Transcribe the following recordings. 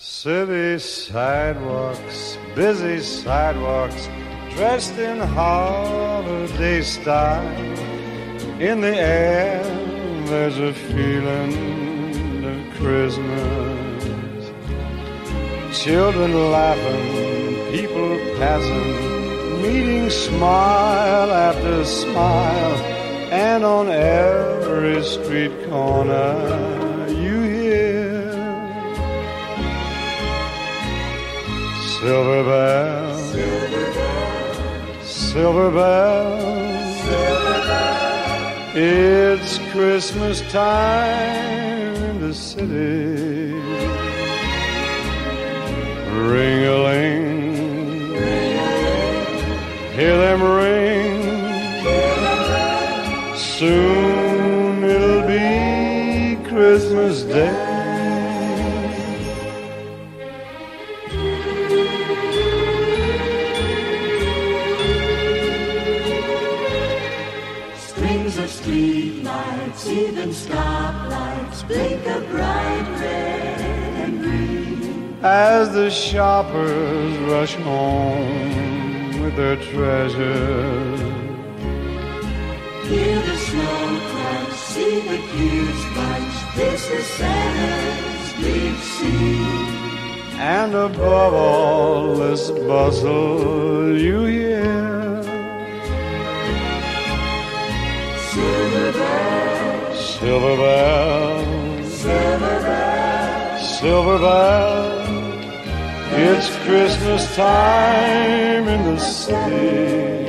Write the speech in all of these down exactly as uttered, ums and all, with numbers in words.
City sidewalks, busy sidewalks, dressed in holiday style. In the air, there's a feeling of Christmas. Children laughing, people passing, meeting smile after smile. And on every street corner, you hear silver bells, silver bells, silver bells, silver bells. It's Christmas time in the city. Ring-a-ling, ring-a-ling, hear them ring, hear them ring. Soon it'll be Christmas Day. Street lights, even stoplights, blink a bright red and green. As the shoppers rush home with their treasures, hear the snow crunch, see the cues bunch. This is Santa's big scene. And above all this bustle, you hear silver bells, silver bells, silver bells, silver bells. It's Christmas time in the city.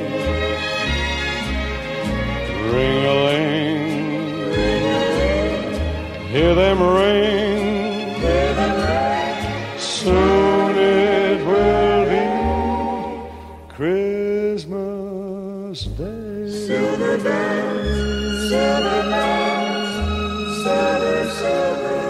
Ring-a-ling, ring-a-ling, hear them ring, hear them ring. soon it will be Christmas Day. Silver bells, silver bells, silver, silver